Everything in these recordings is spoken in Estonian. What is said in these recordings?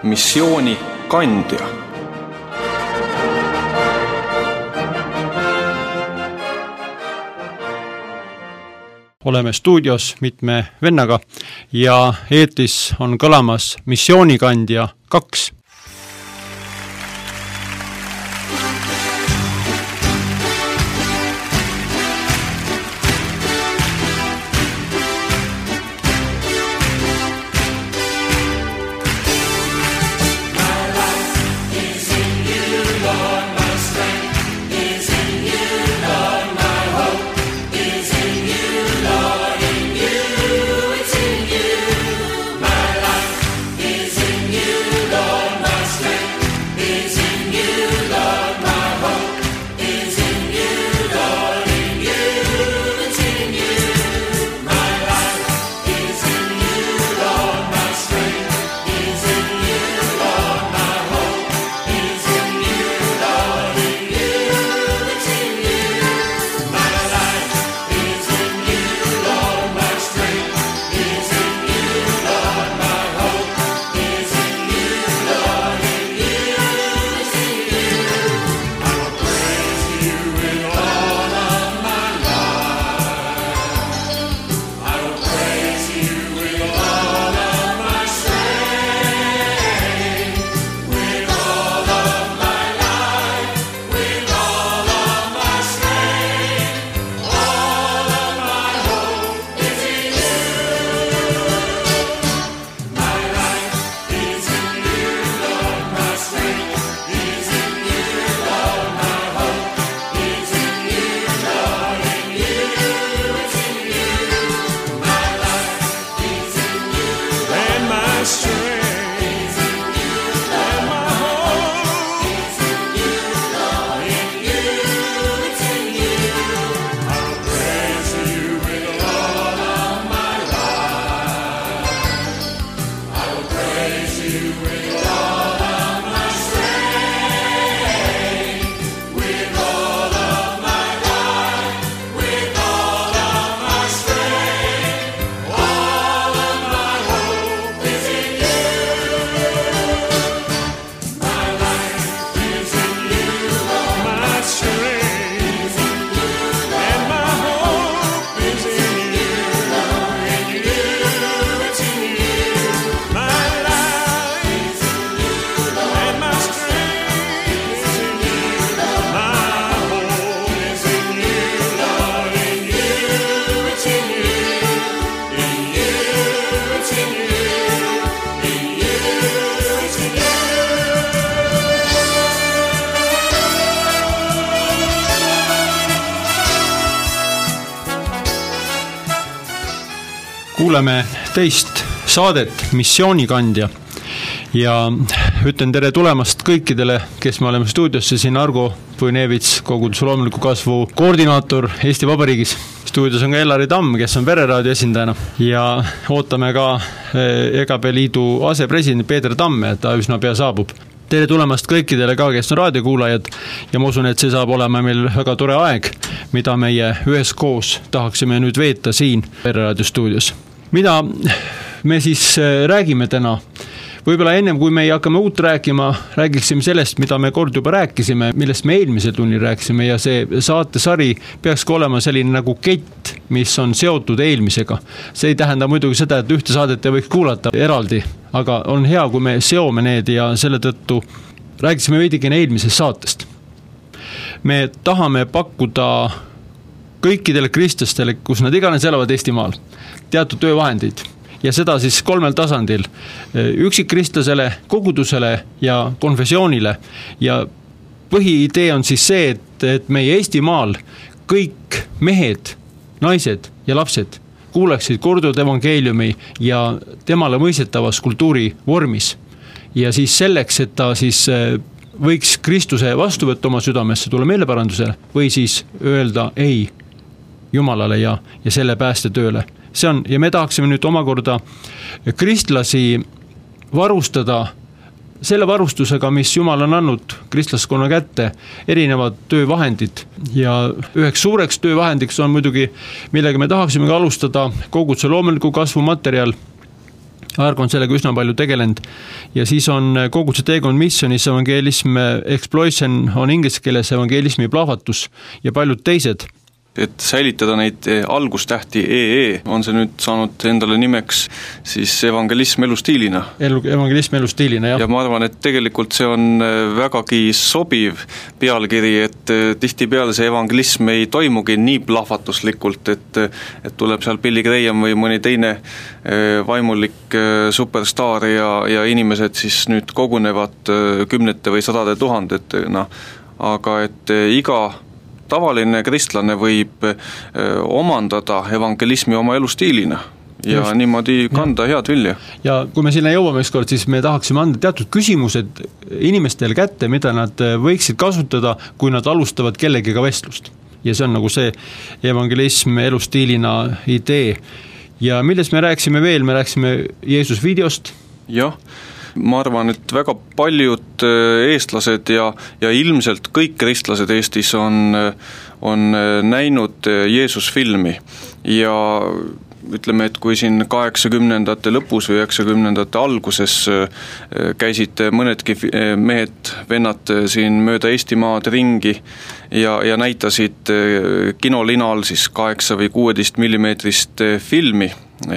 missioonikandja. Oleme stuudios mitme vennaga ja eetris on kõlamas missioonikandja 2. Kuuleme teist saadet missioonikandja ja ütlen tere tulemast kõikidele, kes me oleme stuudiosse siin Argo Puinevits, koguduse loomuliku kasvu koordinaator Eesti Vabariigis. Stuudios on ka Elari Tamm, kes on Vereraadio esindajana ja ootame ka EGB liidu asepresident Peeter Tamme, et ta üsna pea saabub. Tere tulemast kõikidele ka, kes on raadiokuulajad ja ma usun, et see saab olema meil väga tore aeg, mida meie üheskoos tahaksime nüüd veeta siin Vereraadio stuudios. Mida me siis räägime täna? Võib-olla ennem, kui me ei hakkame uut rääkima, räägiksime sellest, mida me kord juba rääkisime, millest me eelmisel tunnil rääkisime ja see saatesari peaks olema selline nagu kett, mis on seotud eelmisega. See ei tähenda muidugi seda, et ühte saadet ei võiks kuulata eraldi, aga on hea, kui me seome need ja selle tõttu rääkisime veidikene eelmisest saatest. Me tahame pakkuda kõikidele kristlastele, kus nad iganes elavad Eestimaal, teatud töövahendeid ja seda siis 3 tasandil, üksikkristlasele, kogudusele ja konfessioonile ja põhiidee on siis see, et meie Eestimaal kõik mehed, naised ja lapsed kuuleksid korduvat evangeeliumi ja temale mõistetavas kultuuri vormis ja siis selleks, et ta siis võiks Kristuse vastu võtta oma südamesse, tulla meeleparandusele või siis öelda ei Jumalale ja selle päästetööle. See on, ja me tahaksime nüüd omakorda kristlasi varustada selle varustusega, mis Jumal on andnud kristlaskonna kätte, erinevad töövahendid ja üheks suureks töövahendiks on muidugi, millega me tahaksime alustada koguduse loomuliku kasvu materjal, Argo on sellega üsna palju tegelenud ja siis on kogu see teekond missionis evangelism explosion on inglise keeles evangelismi plahvatus ja paljud teised. Et säilitada neid algustähti EE, on see nüüd saanud endale nimeks siis evangelism elustiilina. Evangelism elustiilina, jah. Ja ma arvan, et tegelikult see on vägagi sobiv pealkiri, et tihtipeale see evangelism ei toimugi nii plahvatuslikult, et tuleb seal Billy Graham või mõni teine vaimulik superstaar ja inimesed siis nüüd kogunevad kümnete või sadade tuhandetena, aga et iga tavaline kristlane võib omandada evangelismi oma elustiilina ja just niimoodi kanda head vilja. Ja kui me sinna jõuame ükskord, siis me tahaksime anda teatud küsimused inimestele kätte, mida nad võiksid kasutada, kui nad alustavad kellegiga vestlust. Ja see on nagu see evangelism elustiilina idee. Ja millest me rääksime veel? Me rääksime Jeesus videost. Jah. Ma arvan, et väga paljud eestlased ja ilmselt kõik kristlased Eestis on näinud Jeesus filmi ja ütleme, et kui siin 80-ndate lõpus või 90-ndate alguses käisid mõnedki mehed, vennad siin mööda Eestimaad ringi ja näitasid kinolinal siis 8 või 16 millimeetrist filmi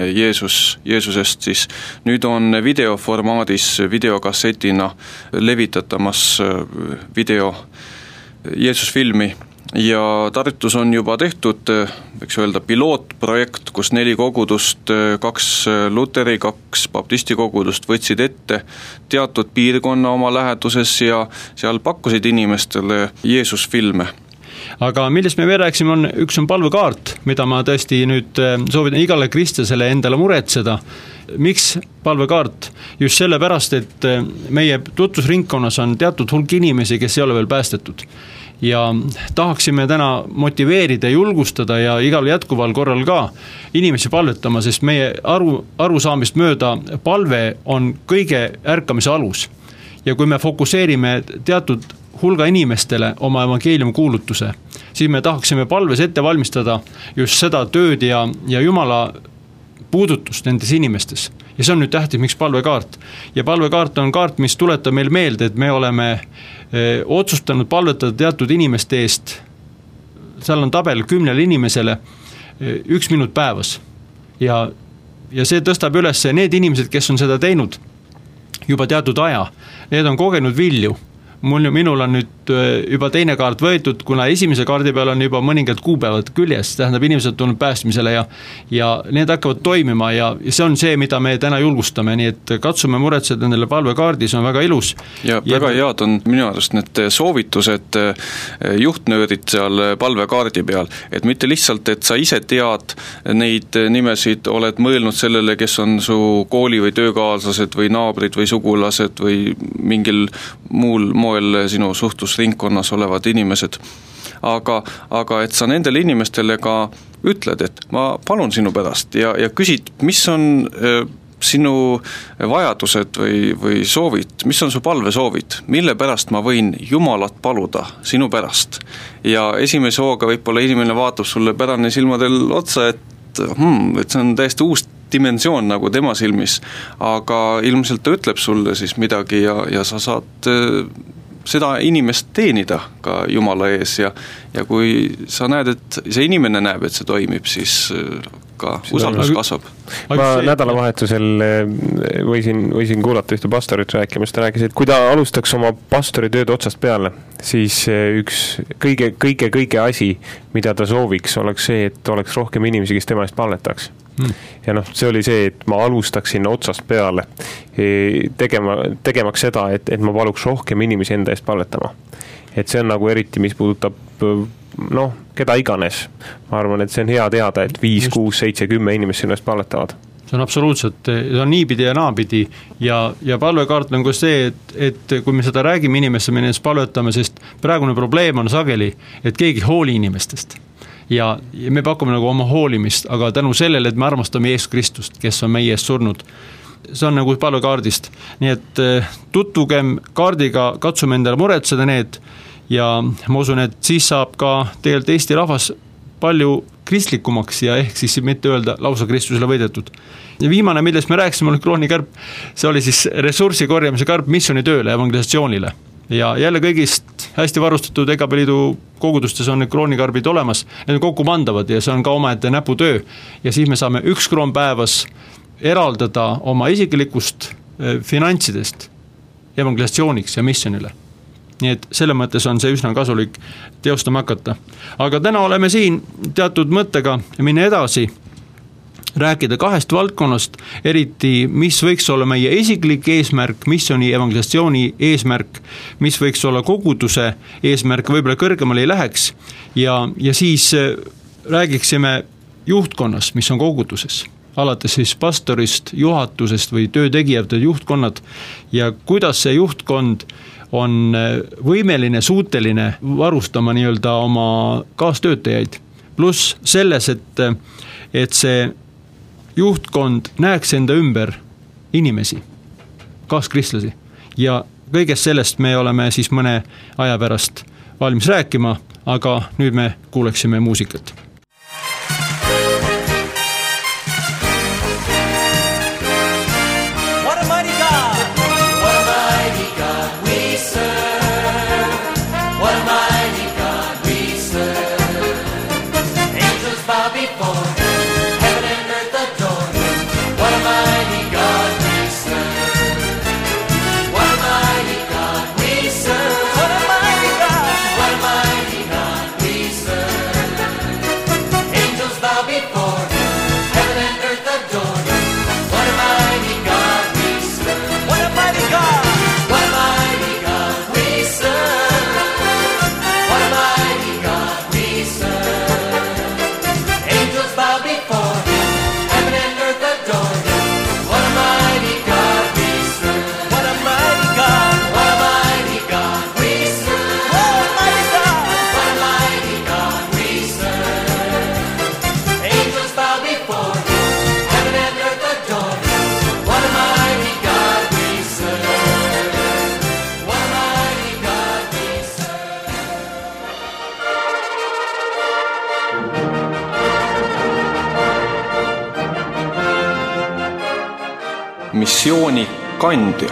Jeesusest, siis nüüd on videoformaadis videokassetina levitatamas video Jeesusfilmi ja Tartus on juba tehtud, võiks öelda, pilootprojekt, kus 4 kogudust, 2 luteri, 2 baptisti kogudust võtsid ette teatud piirkonna oma läheduses ja seal pakkusid inimestele Jeesusfilme. Aga millest me veel rääksime, üks on palvekaart, mida ma tõesti nüüd soovitan igale kristlasele endale muretseda. Miks palvekaart? Just sellepärast, et meie tutvusringkonnas on teatud hulk inimesi, kes ei ole veel päästetud. Ja tahaksime täna motiveerida, julgustada ja igal jätkuval korral ka inimesi palvetama, sest meie arusaamist mööda palve on kõige ärkamise alus. Ja kui me fokuseerime teatud hulga inimestele oma evangeeliumi kuulutuse, siis me tahaksime palves ette valmistada just seda tööd ja Jumala puudutust nendes inimestes. Ja see on nüüd tähtis, miks palvekaart. Ja palvekaart on kaart, mis tuletab meil meelde, et me oleme otsustanud palvetada teatud inimeste eest. Seal on tabel 10 inimesele 1 minut päevas. Ja see tõstab üles need inimesed, kes on seda teinud juba teatud aja. Need on kogenud vilju. Minul on nüüd juba teine kaart võetud, kuna esimese kaardi peal on juba mõningad kuupäevad küljes, tähendab inimesed tulnud päästmisele ja need hakkavad toimima ja see on see, mida me täna julgustame, nii et katsume muretseda nendele palvekaardis, on väga ilus. Ja väga head on minu arust need soovitused juhtnöörid seal palvekaardi peal, et mitte lihtsalt, et sa ise tead neid nimesid, oled mõelnud sellele, kes on su kooli või töökaaslased või naabrid või sugulased või mingil muul moel sinu suhtlusringkonnas olevad inimesed. Aga et sa nendele inimestele ka ütled, et ma palun sinu pärast ja küsid, mis on sinu vajadused või soovid, mis on su palvesoovid, mille pärast ma võin Jumalat paluda sinu pärast. Ja esimese hooga võib-olla inimene vaatab sulle pärane silmadel otsa, et see on täiesti uus dimensioon nagu tema silmis, aga ilmselt ta ütleb sulle siis midagi ja sa saad seda inimest teenida ka Jumala ees ja kui sa näed, et see inimene näeb, et see toimib, siis ka usaldus kasvab. Ma nädalavahetusel võisin kuulata ühte pastorit rääkimast, ta rääkis, et kui ta alustaks oma pastoritööd otsast peale, siis üks kõige asi, mida ta sooviks, oleks see, et oleks rohkem inimesi, kes tema eest palvetaks. Ja see oli see, et ma alustaksin otsast peale tegemaks seda, et ma paluks rohkem inimesi enda eest palvetama. Et see on nagu eriti, mis puudutab keda iganes. Ma arvan, et see on hea teada, et 5, 6, 7, 10 inimest sinu eest palvetavad. See on absoluutselt, see on niipidi ja naapidi ja palvekaart on ka see, et kui me seda räägime inimesse, me nendest palvetame, sest praegune probleem on sageli, et keegi hooli inimestest. Ja me pakume nagu oma hoolimist, aga tänu sellele, et me armastame Jeesus Kristust, kes on meie eest surnud. See on nagu palvekaardist. Nii et tutvugem kaardiga, katsume endale muretseda need ja ma usun, et siis saab ka tegelikult Eesti rahvas palju kristlikumaks ja ehk siis mitte öelda lausa Kristusele võidetud. Ja viimane, millest me rääkisime, oli kroonikarp, see oli siis ressursi korjamise karp missioonitööle, evangelisatsioonile. Ja jälle kõigist hästi varustatud EGAP Liidu kogudustes on need kroonikarbid olemas, need on kokku mandavad ja see on ka omaette näputöö. Ja siis me saame 1 kroon päevas eraldada oma isiklikust finantsidest evangelisatsiooniks ja missionile. Nii et selle mõttes on see üsna kasulik teostama hakata. Aga täna oleme siin teatud mõttega minna edasi, rääkida 2 valdkonnast, eriti mis võiks olla meie isiklik eesmärk, missioni evangelisatsiooni eesmärk, mis võiks olla koguduse eesmärk, võib-olla kõrgemale ei läheks ja siis räägiksime juhtkonnas, mis on koguduses, alates siis pastorist, juhatusest või töötegijate juhtkonnad ja kuidas see juhtkond on võimeline, suuteline varustama nii-öelda oma kaastöötajaid. Pluss selles, et see juhtkond näeks enda ümber inimesi, kaaskristlasi. Ja kõigest sellest me oleme siis mõne aja pärast valmis rääkima, aga nüüd me kuuleksime muusikat. missioonikandja.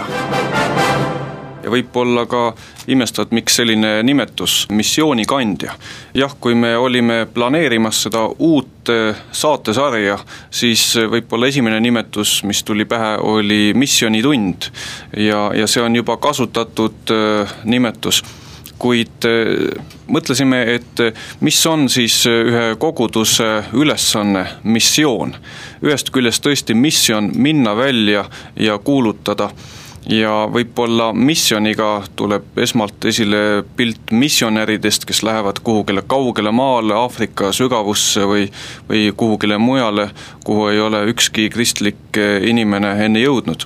Ja võib-olla ka imestavad, miks selline nimetus, missioonikandja. Jah, kui me olime planeerimas seda uut saatesarja, siis võib-olla esimene nimetus, mis tuli pähe, oli missioonitund ja see on juba kasutatud nimetus. Kuid mõtlesime, et mis on siis ühe koguduse ülesanne, missioon. Ühest küljest tõesti missioon minna välja ja kuulutada ja võib-olla missioniga tuleb esmalt esile pilt missionäridest, kes lähevad kuhugile kaugele maale, Aafrika sügavusse või kuhugile mujale, kuhu ei ole ükski kristlik inimene enne jõudnud.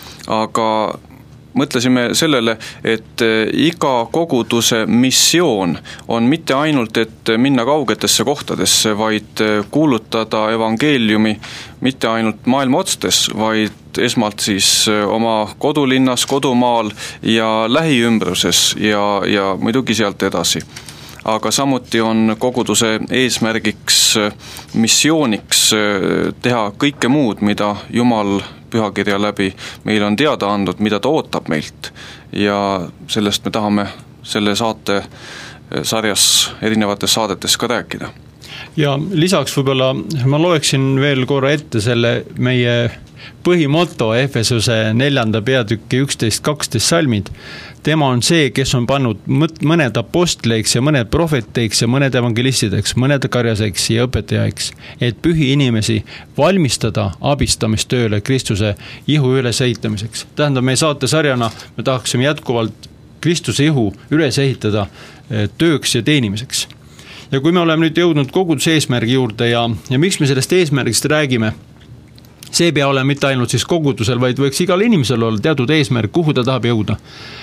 Aga mõtlesime sellele, et iga koguduse missioon on mitte ainult, et minna kaugetesse kohtadesse, vaid kuulutada evangeeliumi mitte ainult maailma otstes, vaid esmalt siis oma kodulinnas, kodumaal ja lähiümbruses ja muidugi sealt edasi. Aga samuti on koguduse eesmärgiks missiooniks teha kõike muud, mida Jumal pühakirja läbi meil on teada andnud, mida ta ootab meilt ja sellest me tahame selle saate sarjas erinevates saadetes ka rääkida. Ja lisaks võib-olla ma loeksin veel korra ette selle meie põhimoto Efesuse 4. peatüki 11-12 salmid. Tema on see, kes on pannud mõned apostleiks ja mõned prohveteiks ja mõned evangelistideks, mõned karjaseks ja õpetajaiks, et pühi inimesi valmistada abistamistööle Kristuse ihu ülesehitamiseks. Tähendab, meie saatesarjana me tahaksime jätkuvalt Kristuse ihu üles ehitada tööks ja teenimiseks. Ja kui me oleme nüüd jõudnud koguduse eesmärgi juurde ja miks me sellest eesmärgist räägime, see pea ole mitte ainult siis kogudusel, vaid võiks igal inimesel olla teatud eesmärk, kuhu ta tahab jõuda.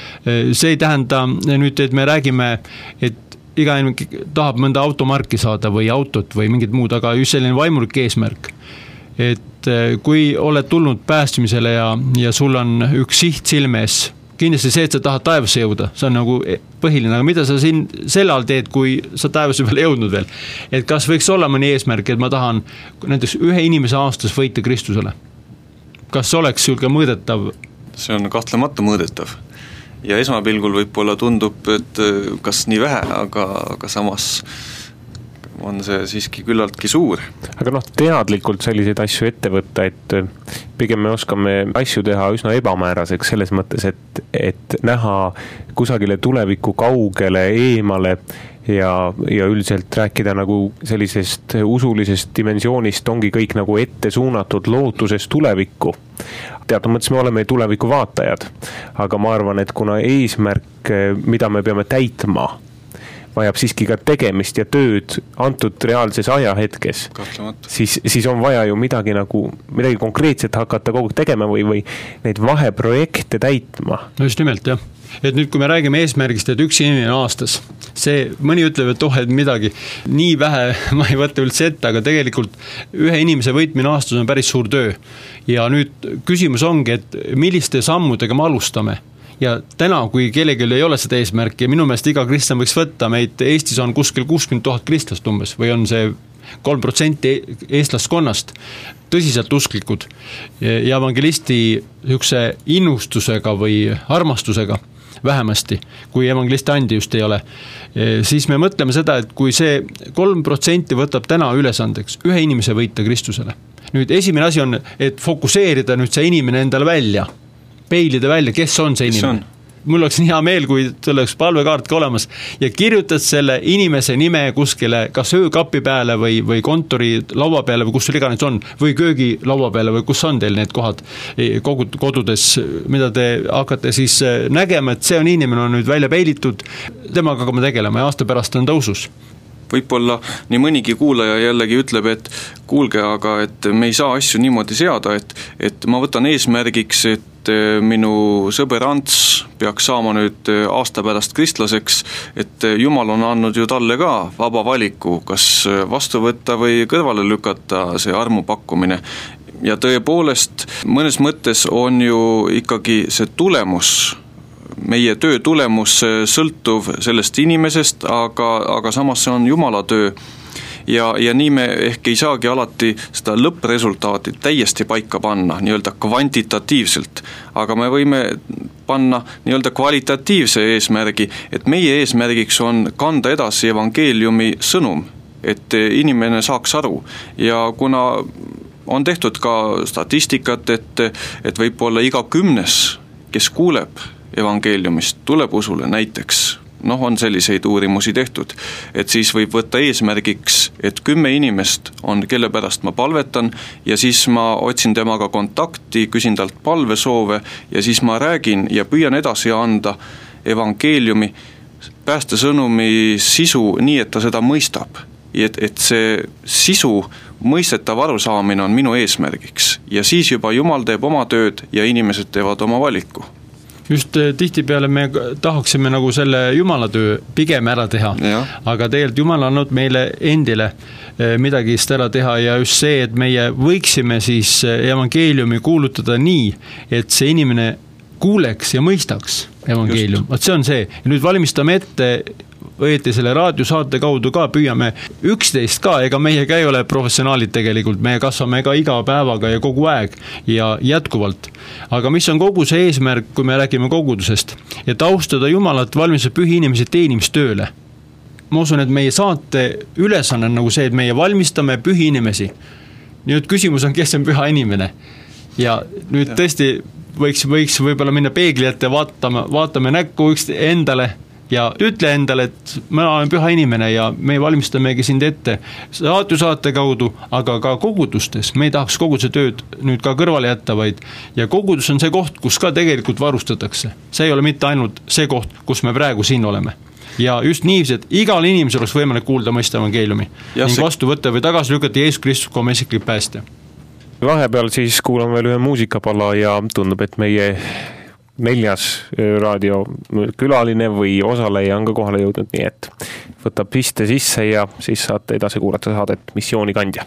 See ei tähenda nüüd, et me räägime, et iga inimene tahab mõnda automarki saada või autot või mingit muud, aga just selline vaimulik eesmärk. Et kui oled tulnud päästmisele ja sul on üks siht silmes, kindlasti see, et sa tahad taevasse jõuda, see on nagu põhiline, aga mida sa siin selle all teed, kui sa taevasse peale jõudnud veel? Et kas võiks olla mõni eesmärk, et ma tahan näiteks ühe inimese aastas võita Kristusele? Kas oleks sulge mõõdetav? See on kahtlemata mõõdetav. Ja esmapilgul võib-olla tundub, et kas nii vähe, aga samas on see siiski küllaltki suur. Aga teadlikult selliseid asju ette võtta, et pigem me oskame asju teha üsna ebamääraseks selles mõttes, et näha kusagile tuleviku kaugele, eemale ja üldiselt rääkida nagu sellisest usulisest dimensioonist ongi kõik nagu ette suunatud lootusest tulevikku. Teatud mõttes me oleme tuleviku vaatajad, aga ma arvan, et kuna eesmärk, mida me peame täitma, vajab siiski ka tegemist ja tööd antud reaalses ajahetkes, siis on vaja ju midagi konkreetset hakata kogu tegema või neid vaheprojekte täitma. No just nimelt, jah. Et nüüd, kui me räägime eesmärgist, et üks inimene aastas, see mõni ütleb, et midagi nii vähe ma ei võtta üldse ette, aga tegelikult ühe inimese võitmine aastas on päris suur töö. Ja nüüd küsimus ongi, et milliste sammudega me alustame. Ja täna, kui kellelgi ei ole seda eesmärki, minu meelest iga kristlan võiks võtta, meid Eestis on kuskil 60 000 kristlast umbes, või on see 3% eestlaskonnast tõsiselt usklikud ja evangelisti niisuguse innustusega või armastusega vähemasti, kui evangelisti andi just ei ole, siis me mõtleme seda, et kui see 3% võtab täna ülesandeks ühe inimese võita Kristusele. Nüüd esimene asi on, et fokuseerida nüüd see inimene endale välja, peilida välja, kes on see inimene. Mul oleks hea meel, kui oleks palvekaart ka olemas ja kirjutad selle inimese nime kuskile kas öökapi peale või kontori laua peale või kus sul iganes on, või köögi laua peale või kus on teil need kohad kodudes, mida te hakkate siis nägema, et see on inimene on nüüd välja peilitud, temaga hakkame tegelema ja aasta pärast on tõusus. Võib-olla nii mõnigi kuulaja jällegi ütleb, et kuulge, aga et me ei saa asju niimoodi seada, et ma võtan eesmärgiks, et minu sõber Ants peaks saama nüüd aasta pärast kristlaseks, et Jumal on andnud ju talle ka vaba valiku, kas vastu võtta või kõrvale lükata see armu pakkumine. Ja tõepoolest, mõnes mõttes on ju ikkagi see tulemus, meie töö tulemus sõltuv sellest inimesest, aga samas see on Jumala töö. Ja nii me ehk ei saagi alati seda lõppresultaati täiesti paika panna, nii-öelda kvantitatiivselt, aga me võime panna nii-öelda kvalitatiivse eesmärgi, et meie eesmärgiks on kanda edasi evangeeliumi sõnum, et inimene saaks aru ja kuna on tehtud ka statistikat, et võib-olla iga 10, kes kuuleb evangeeliumist, tuleb usule näiteks, on selliseid uurimusi tehtud, et siis võib võtta eesmärgiks, et 10 inimest on, kelle pärast ma palvetan ja siis ma otsin temaga kontakti, küsin talt palvesoove ja siis ma räägin ja püüan edasi anda evangeeliumi, päästesõnumi sisu nii, et ta seda mõistab. Et see sisu mõistetav arusaamine on minu eesmärgiks ja siis juba Jumal teeb oma tööd ja inimesed teevad oma valiku. Just tihtipeale me tahaksime nagu selle Jumala töö pigem ära teha, aga tegelikult Jumal on andnud meile endile midagi ära teha ja just see, et meie võiksime siis evangeeliumi kuulutada nii, et see inimene kuuleks ja mõistaks evangeelium. See on see. Ja nüüd valmistame ette õieti selle raadiosaate kaudu ka püüame 11 ka, ega meie ei ole professionaalid tegelikult, me kasvame ka iga päevaga ja kogu aeg ja jätkuvalt. Aga mis on kogu see eesmärk, kui me räägime kogudusest, et austada Jumalat, valmistada pühi inimesi teenimistööle. Ma usun, et meie saate ülesanne on nagu see, et meie valmistame pühi inimesi. Nüüd küsimus on, kes on püha inimene. Ja nüüd tõesti võiks võib-olla minna peegli ette, vaatame näkku üks endale ja ütle endale, et ma olen püha inimene ja me valmistamegi sind ette saate kaudu, aga ka kogudustes. Me ei tahaks koguduse tööd nüüd ka kõrvale jätta, vaid ja kogudus on see koht, kus ka tegelikult varustatakse. See ei ole mitte ainult see koht, kus me praegu siin oleme. Ja just niiviisi, et igal inimesel oleks võimalik kuulda mõista evangeeliumi ning vastu võtta või tagasi lükata Jeesus Kristus kui oma isiklik päästja. Vahepeal siis kuulame veel ühe muusikapalla ja tundub, et meie 4. raadio külaline või osaleja on ka kohale jõudnud, nii et võtab piste sisse ja siis saate edasi kuulata saadet Missioonikandja.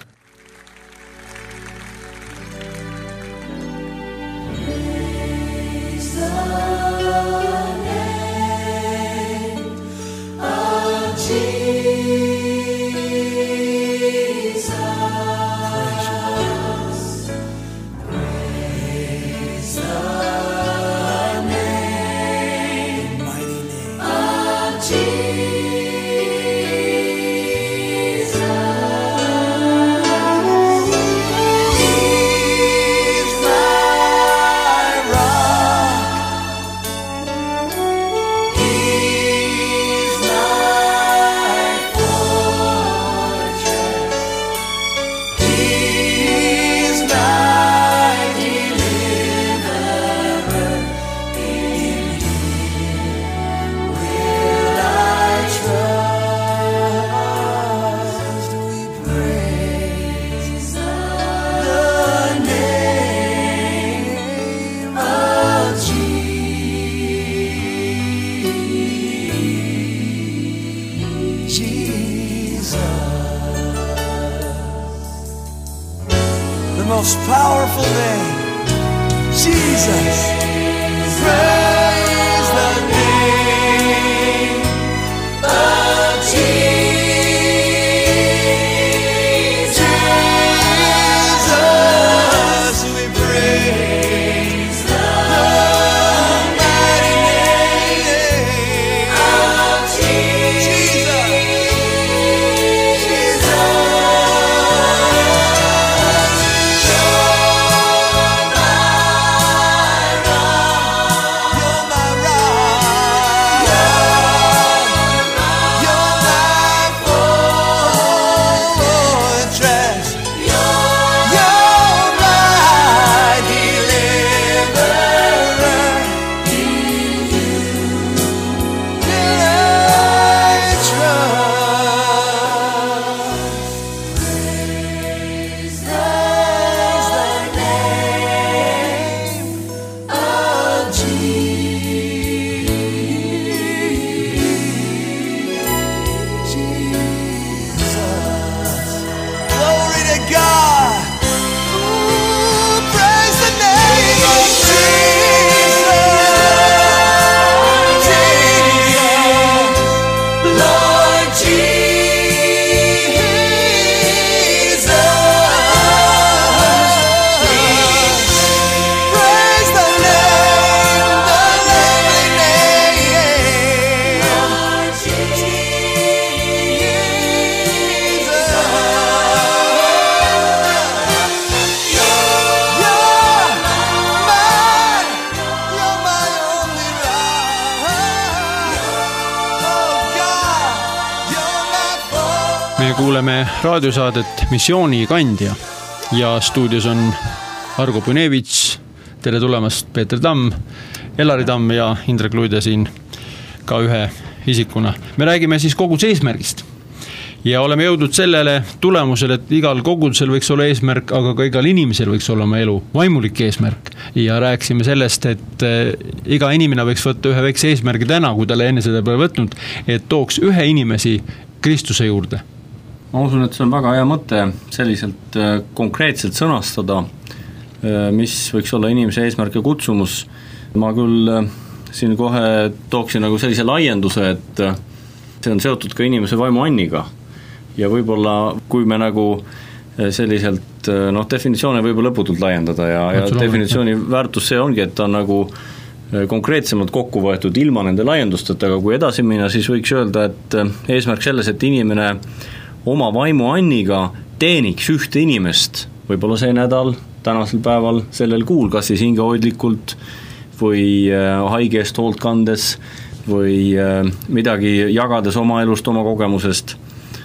the most powerful name, Jesus. Praise the name of Jesus. Jesus, we praise the mighty name of Jesus. Jesus, kuuleme raadiosaadet Missioonikandja ja stuudios on Argo Punevits, tere tulemast Peeter Tamm, Elari Tamm ja Indrek Luide siin ka ühe isikuna. Me räägime siis koguduse eesmärgist ja oleme jõudnud sellele tulemusele, et igal kogudusel võiks olla eesmärk, aga ka igal inimesel võiks olla oma elu vaimulik eesmärk. Ja rääksime sellest, et iga inimene võiks võtta ühe väikse eesmärgi täna, kui talle enne seda pole võtnud, et tooks ühe inimesi Kristuse juurde. Ma usun, et see on väga hea mõte selliselt konkreetselt sõnastada, mis võiks olla inimese eesmärk ja kutsumus. Ma küll siin kohe tooksin nagu sellise laienduse, et see on seotud ka inimese vaimuanniga. Ja võib-olla, kui me nagu selliselt, definitsioone võib lõputult laiendada ja definitsiooni väärtus see ongi, et ta on nagu konkreetsemalt kokku võetud ilma nende laiendusteta, aga kui edasi minna, siis võiks öelda, et eesmärk selles, et inimene oma vaimuanniga teeniks ühte inimest, võib-olla see nädal, tänasel päeval, sellel kuul, kas siis hingehoidlikult või haige eest hoolt kandes või midagi jagades oma elust, oma kogemusest.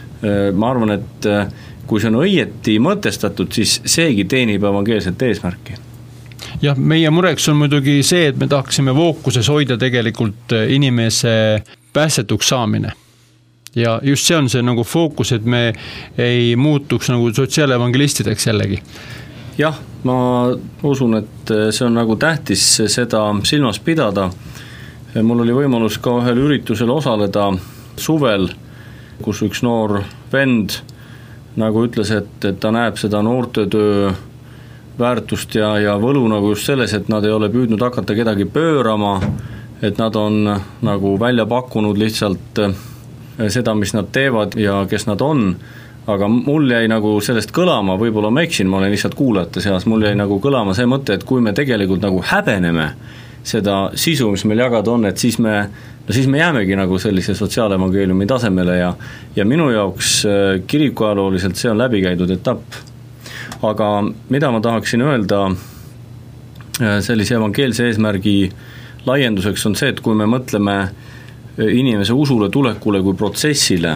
Ma arvan, et kui see on õieti mõtestatud, siis seegi teenib evangeelset eesmärki. Jah, meie mureks on muidugi see, et me tahaksime fookuses hoida tegelikult inimese päästetuks saamine. Ja just see on see nagu fookus, et me ei muutuks nagu sotsiaalevangelistideks jällegi. Jah, ma usun, et see on nagu tähtis seda silmas pidada. Mul oli võimalus ka ühel üritusel osaleda suvel, kus üks noor vend nagu ütles, et ta näeb seda noortetöö väärtust ja võlu nagu just selles, et nad ei ole püüdnud hakata kedagi pöörama, et nad on nagu välja pakkunud lihtsalt seda, mis nad teevad ja kes nad on, aga mul jäi nagu sellest kõlama, võib-olla ma eksin, ma olen lihtsalt kuulajate seas, mul jäi nagu kõlama see mõte, et kui me tegelikult nagu häbeneme seda sisu, mis meil jagada on, et siis me jäämegi nagu sellise sotsiaalevangeeliumi tasemele ja minu jaoks kirikuajalooliselt see on läbikäidud etapp. Aga mida ma tahaksin öelda sellise evangeelse eesmärgi laienduseks on see, et kui me mõtleme inimese usule tulekule kui protsessile,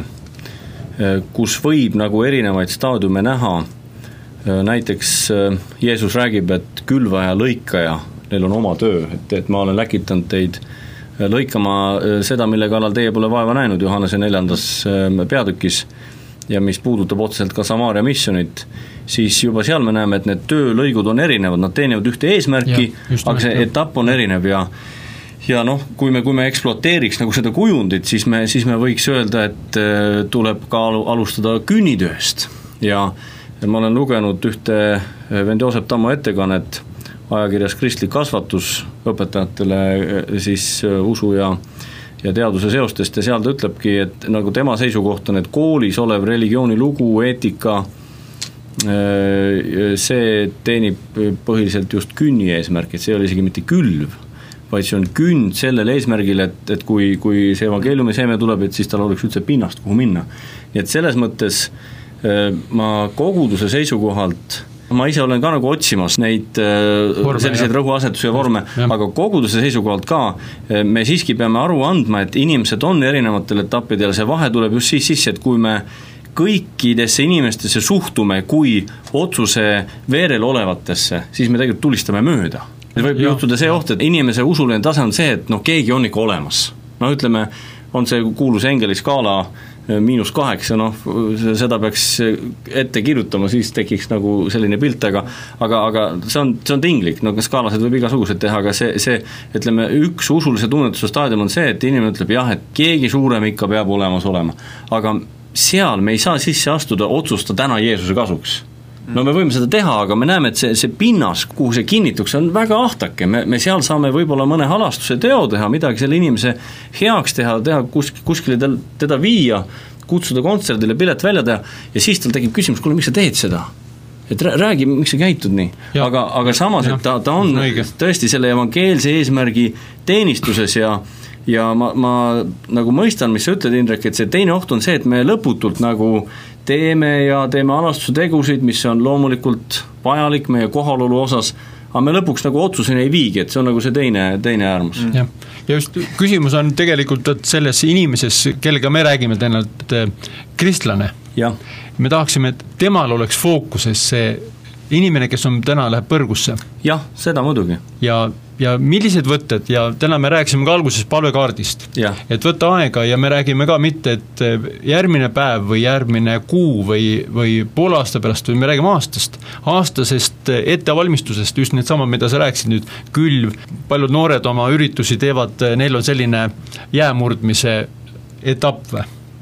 kus võib nagu erinevaid staadiume näha, näiteks Jeesus räägib, et külvaja, lõikaja, neil on oma töö, et ma olen läkitanud teid lõikama seda, mille kallal teie pole vaeva näinud Johannese 4. peatükis ja mis puudutab otseselt ka Samaaria missionit, siis juba seal me näeme, et need töölõigud on erinevad, nad teenivad ühte eesmärki, aga see etapp on erinev ja kui me ekspluateeriks nagu seda kujundit, siis me võiks öelda, et tuleb ka alustada künnitööst ja ma olen lugenud ühte vend Joosep Tammo ettekannet ajakirjas Kristlik kasvatus õpetajatele siis usu ja teaduse seostest ja seal ta ütlebki, et nagu tema seisukoht on, et koolis olev religiooni lugu, eetika, see teenib põhiliselt just künni eesmärk, et see ei ole isegi mitte külv, vaid see on künd sellel eesmärgil, et kui see evangeeliumi seeme tuleb, et siis tal oleks üldse pinnast, kuhu minna. Nii et selles mõttes ma koguduse seisukohalt, ma ise olen ka nagu otsimas neid selliseid rõhuasetusi ja vorme, aga koguduse seisukohalt ka me siiski peame aru andma, et inimesed on erinevatel etappidel ja see vahe tuleb just siis sisse, et kui me kõikidesse inimestesse suhtume kui otsuse veerel olevatesse, siis me tegelikult tulistame mööda. Võib juhtuda see oht, et inimese usuline tase on see, et keegi on ikka olemas. Ütleme, on see kuulus Engeli skaala -8, seda peaks ette kirjutama, siis tekiks nagu selline pilt, aga see on tinglik, skaalasid võib igasugused teha, aga see ütleme, üks usulise tunnetuse staadium on see, et inimene ütleb jah, et keegi suurem ikka peab olemas olema, aga seal me ei saa sisse astuda, otsusta täna Jeesuse kasuks. Me võime seda teha, aga me näeme, et see pinnas, kuhu see kinnituks, on väga ahtake, me seal saame võib-olla mõne halastuse teo teha, midagi selle inimese heaks teha kuskile teda viia, kutsuda kontserdile, pilet välja teha ja siis tal tekib küsimus, kuule, miks sa teed seda? Et räägi, miks sa käitud nii? Aga samas, et ta on tõesti selle evangeelse eesmärgi teenistuses ja ma nagu mõistan, mis sa ütled, Indrek, et see teine oht on see, et me lõputult nagu teeme alastuse tegusid, mis on loomulikult vajalik meie kohalolu osas, aga me lõpuks nagu otsuseni ei viigi, et see on nagu see teine äärmus. Ja just küsimus on tegelikult selles inimeses, kellega me räägime täna, kristlane. Me tahaksime, et temal oleks fookuses see inimene, kes on täna läheb põrgusse. Jah, seda muidugi. Ja millised võtted, ja täna me rääkisime ka alguses palvekaardist, et võtta aega ja me räägime ka mitte, et järgmine päev või järgmine kuu või poole aasta pärast, või me räägime aastasest ettevalmistusest, just need samad, mida sa rääkisid nüüd, külv, paljud noored oma üritusi teevad, neil on selline jäämurdmise etapp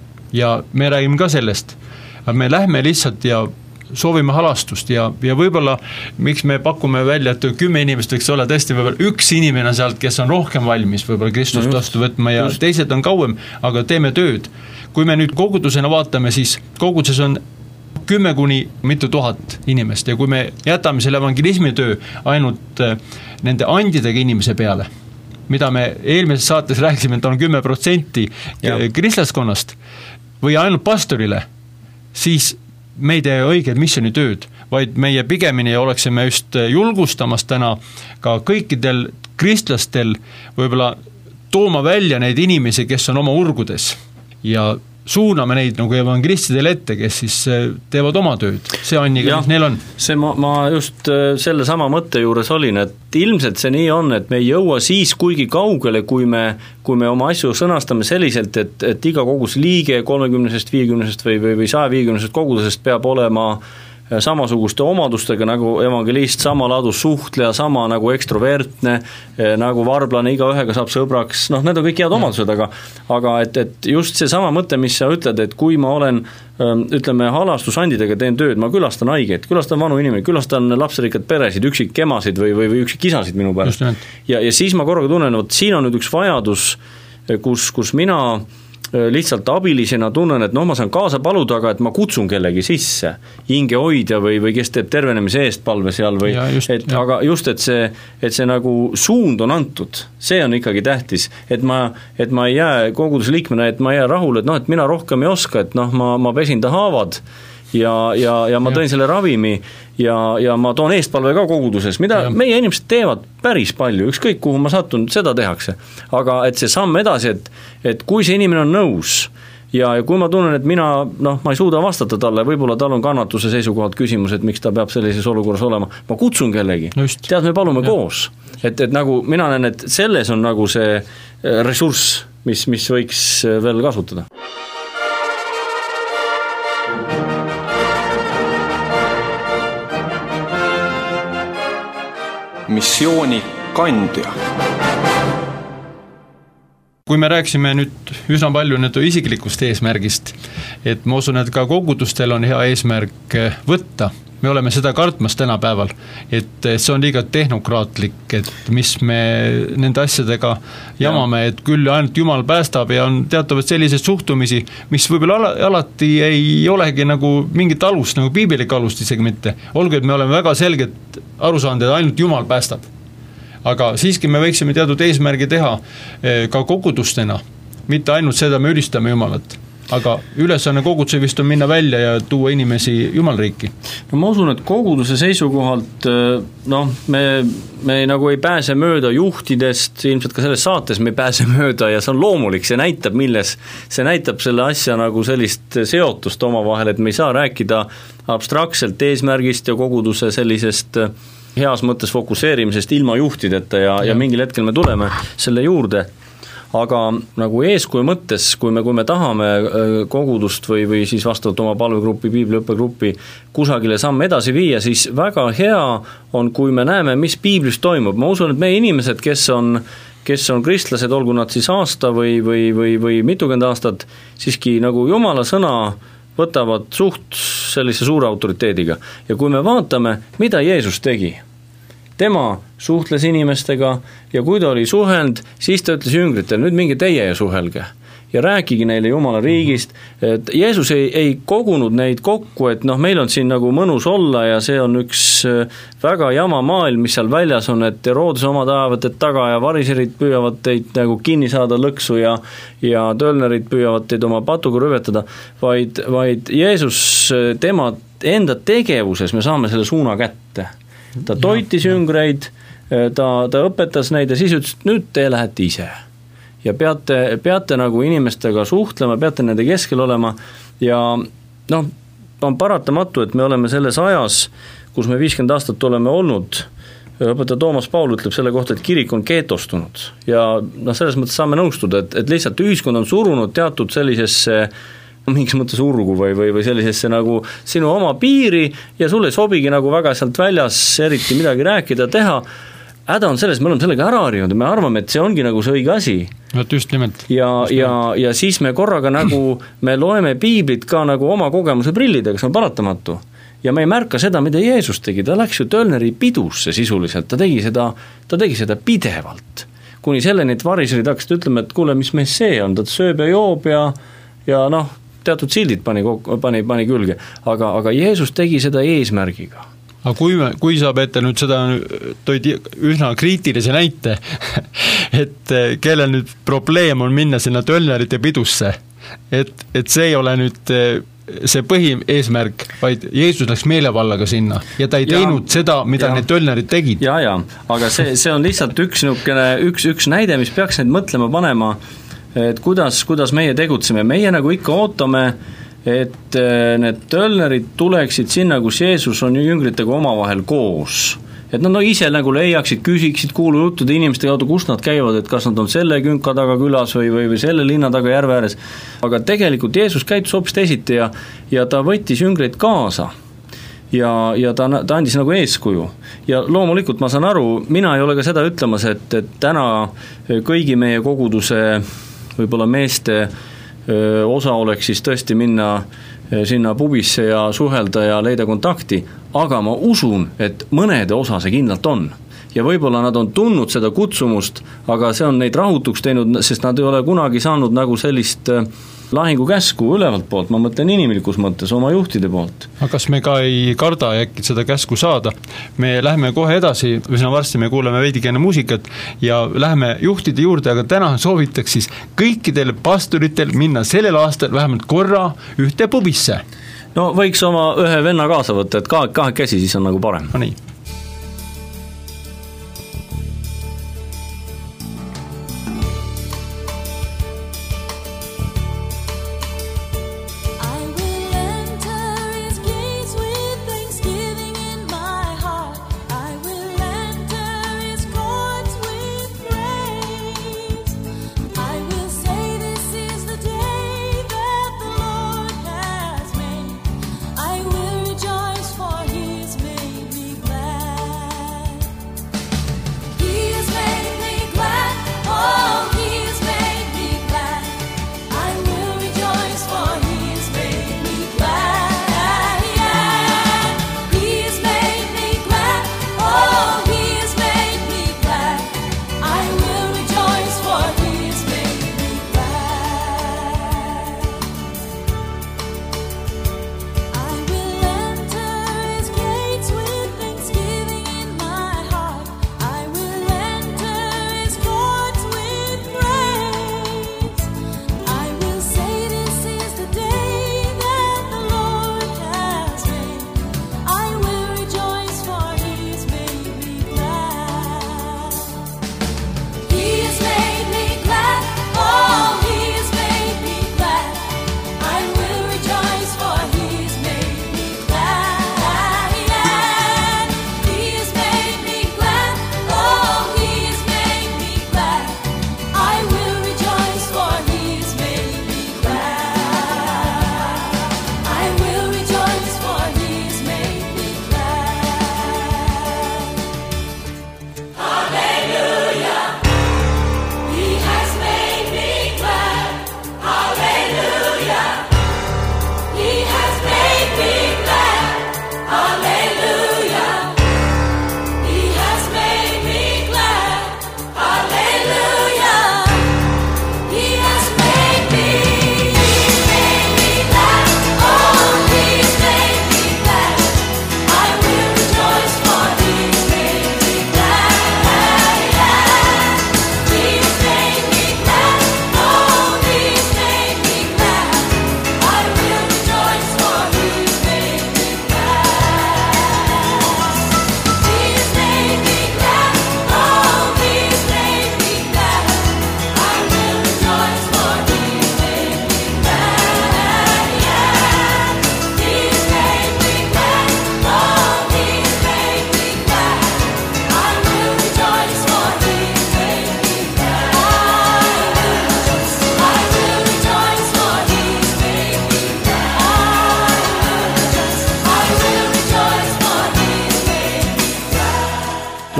ja me räägime ka sellest, aga me lähme lihtsalt ja soovime halastust ja võib-olla miks me pakume välja, et 10 inimest võiks olla tõesti võib-olla üks inimene sealt, kes on rohkem valmis võib-olla Kristust vastu võtma ja teised on kauem, aga teeme tööd. Kui me nüüd kogudusena vaatame, siis koguduses on 10 kuni mitu tuhat inimest ja kui me jätame selle evangelismi töö ainult nende andidega inimese peale, mida me eelmises saates rääkisime, et on 10% kristlaskonnast või ainult pastorile, siis me ei tee õiged missionitööd, vaid meie pigemini oleksime just julgustamas täna ka kõikidel kristlastel võib-olla tooma välja neid inimesi, kes on oma urgudes ja suuname neid nagu evangelistidele ette, kes siis teevad oma tööd, see Anniga, mis neil on. See ma just selle sama mõtte juures olin, et ilmselt see nii on, et me ei jõua siis kuigi kaugele, kui me oma asju sõnastame selliselt, et iga kogus liige 30-sest, 50-sest või 150-sest kogudusest peab olema samasuguste omadustega nagu evangelist, sama laadus suhtleja, sama nagu ekstrovertne, nagu varblane, igaühega saab sõbraks, need on kõik head omadused, aga et just see sama mõte, mis sa ütled, et kui ma olen, ütleme, halastusandidega teen tööd, ma külastan haigeid, külastan vanu inimesi, külastan lapserikkad peresid, üksikkemasid või üksikisasid minu pärast. Ja siis ma korraga tunnen, et siin on nüüd üks vajadus, kus mina lihtsalt abilisena tunnen, et ma saan kaasa paluda, aga et ma kutsun kellegi sisse, hinge hoidja või kes teeb tervenemise eest palve seal või aga just, et see nagu suund on antud, see on ikkagi tähtis, et ma ei jää koguduse liikmena, et ma ei jää rahule, et mina rohkem ei oska, et ma pesin ta haavad ja ma tõin selle ravimi ja ma toon eestpalve ka koguduses, mida meie inimesed teevad päris palju, ükskõik kuhu ma satun, seda tehakse. Aga et see samm edasi, et kui see inimene on nõus ja kui ma tunnen, et ma ei suuda vastata talle, võib-olla tal on kannatuse seisukohalt küsimus, et miks ta peab sellises olukorras olema, ma kutsun kellegi, tead, me palume koos. Et nagu mina näen, et selles on nagu see ressurss, mis võiks veel kasutada. Missiooni kandja. Kui me rääksime nüüd üsna palju isiklikust eesmärgist et ma usun, et ka kogudustel on hea eesmärk võtta. Me oleme seda kartmas tänapäeval, et see on liiga tehnokraatlik, et mis me nende asjadega jamame, et küll ainult Jumal päästab ja on teatavad sellised suhtumisi, mis võib-olla alati ei olegi nagu mingit alust, nagu piibelik alust isegi mitte. Olgu, et me oleme väga selgelt aru saanud, et ainult Jumal päästab. Aga siiski me võiksime teatud eesmärgi teha ka kogudustena, mitte ainult seda me ülistame Jumalat. Aga ülesanne koguduse vist on minna välja ja tuua inimesi Jumalriiki. No ma usun, et koguduse seisukohalt me nagu ei pääse mööda juhtidest, ilmselt ka selles saates me ei pääse mööda ja see on loomulik, see näitab selle asja nagu sellist seotust omavahel, et me ei saa rääkida abstraktselt eesmärgist ja koguduse sellisest heas mõttes fokusseerimisest ilma juhtideta ja mingil hetkel me tuleme selle juurde. Aga nagu eeskuju mõttes, kui me tahame kogudust või siis vastavalt oma palvegruppi, piibliõppegruppi kusagile samme edasi viia, siis väga hea on, kui me näeme, mis piiblis toimub. Ma usun, et meie inimesed, kes on kristlased, olgu nad siis aasta või mitukümmend aastat, siiski nagu Jumala sõna võtavad suht sellise suure autoriteediga. Ja kui me vaatame, mida Jeesus tegi, tema suhtles inimestega ja kui ta oli suhelnud, siis ta ütles jüngritel, nüüd minge teie ja suhelge ja rääkige neile Jumala riigist, et Jeesus ei kogunud neid kokku, et meil on siin nagu mõnus olla ja see on üks väga jama maailm, mis seal väljas on, et Heroodese omad ajavad teid taga ja variserid püüavad teid nagu kinni saada lõksu ja tölnerid püüavad teid oma patuga rüvetada, vaid Jeesus tema enda tegevuses me saame selle suuna kätte. Ta toitis jüngreid, ta õpetas neid ja siis ütles, et nüüd te lähete ise. Ja peate nagu inimestega suhtlema, peate nende keskel olema ja on paratamatu, et me oleme selles ajas, kus me 50 aastat oleme olnud. Õpetaja Toomas Paul ütleb selle kohta, et kirik on keetostunud ja selles mõttes saame nõustuda, et lihtsalt ühiskond on surunud teatud sellisesse mingis mõttes urgu või sellisesse nagu sinu oma piiri ja sulle ei sobigi nagu väga sealt väljas eriti midagi rääkida, teha. Häda on selles, me oleme sellega ära harjunud ja me arvame, et see ongi nagu see õige asi. Just nimelt. Ja siis me korraga nagu, me loeme piiblit ka nagu oma kogemuse prillidega, see on paratamatu. Ja me ei märka seda, mida Jeesus tegi, ta läks ju Tölneri pidusse sisuliselt, ta tegi seda pidevalt. Kuni selleni, et variserid hakkasid ütlema, et kuule, mis mees see on, ta sööb ja joob ja teatud sildid pani külge, aga Jeesus tegi seda eesmärgiga. Aga kui saab ette nüüd seda toid üsna kriitilise näite, et kellel nüüd probleem on minna sinna Tölnerite pidusse, et see ei ole nüüd see põhieesmärk, vaid Jeesus läks meelevallaga sinna ja ta ei teinud seda, mida need Tölnerid tegid. Ja, aga see on lihtsalt üks näide, mis peaks neid mõtlema panema, et kuidas meie tegutseme. Meie nagu ikka ootame, et need Tölnerid tuleksid sinna, kus Jeesus on jüngritega omavahel koos. Et nad ise nagu leiaksid, küsiksid kuulujuttude inimeste kaudu, kus nad käivad, et kas nad on selle künka taga külas või selle linna taga järve ääres. Aga tegelikult Jeesus käitus hoopis teisiti ja ta võttis jüngreid kaasa. Ja ta andis nagu eeskuju. Ja loomulikult ma saan aru, mina ei ole ka seda ütlemas, et täna kõigi meie koguduse võib-olla meeste osa oleks siis tõesti minna sinna pubisse ja suhelda ja leida kontakti, aga ma usun, et mõnede osa see kindlalt on. Ja võib-olla nad on tundnud seda kutsumust, aga see on neid rahutuks teinud, sest nad ei ole kunagi saanud nagu sellist lahingukäsku ülevalt poolt, ma mõtlen inimlikus mõttes oma juhtide poolt. Aga kas me ka ei karda äkki seda käsku saada? Me läheme kohe edasi, üsna varsti me kuuleme veidikene muusikat ja läheme juhtide juurde, aga täna soovitaks siis kõikidel pastoritel minna sellel aastal vähemalt korra ühte pubisse. No võiks oma ühe venna kaasa võtta, et kahekesi siis on nagu parem. No nii. I will rejoice, for he has made me glad.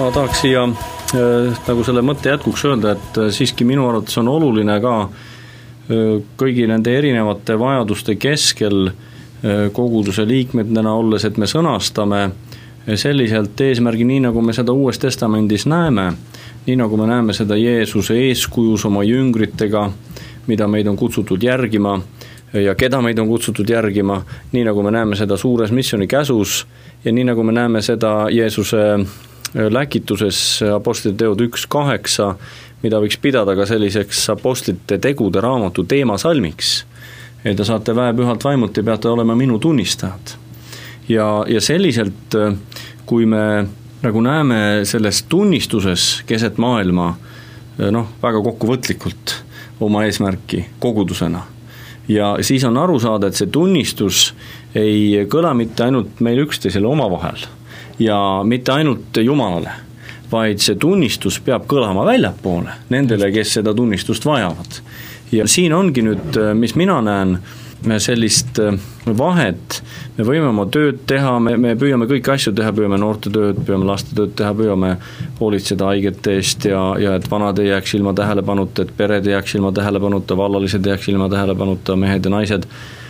ma tahaks siia nagu selle mõtte jätkuks öelda, et siiski minu arvates on oluline ka kõigi nende erinevate vajaduste keskel koguduse liikmetena olles, et me sõnastame selliselt eesmärgi, nii nagu me seda Uues Testamendis näeme, nii nagu me näeme seda Jeesuse eeskujus oma jüngritega, mida meid on kutsutud järgima ja keda meid on kutsutud järgima, nii nagu me näeme seda suures missiooni käsus ja nii nagu me näeme seda Jeesuse läkituses Apostlite teod 1.8, mida võiks pidada ka selliseks Apostlite tegude raamatu teemasalmiks. Et te saate väepühalt vaimult ja peate olema minu tunnistajad. Ja selliselt, kui me nagu näeme selles tunnistuses keset maailma väga kokkuvõtlikult oma eesmärki kogudusena, ja siis on aru saada, et see tunnistus ei kõla mitte ainult meil üksteisele omavahel ja mitte ainult Jumalale, vaid see tunnistus peab kõlama väljapoole nendele, kes seda tunnistust vajavad. Ja siin ongi nüüd, mis mina näen, sellist vahet, me võime oma tööd teha, me püüame kõiki asju teha, püüame noorte tööd, püüame laste tööd teha, püüame hoolitseda haigete eest ja et vanad ei jääks ilma tähelepanuta, et pered ei jääks ilma tähelepanuta, vallalised ei jääks ilma tähelepanuta, mehed ja naised.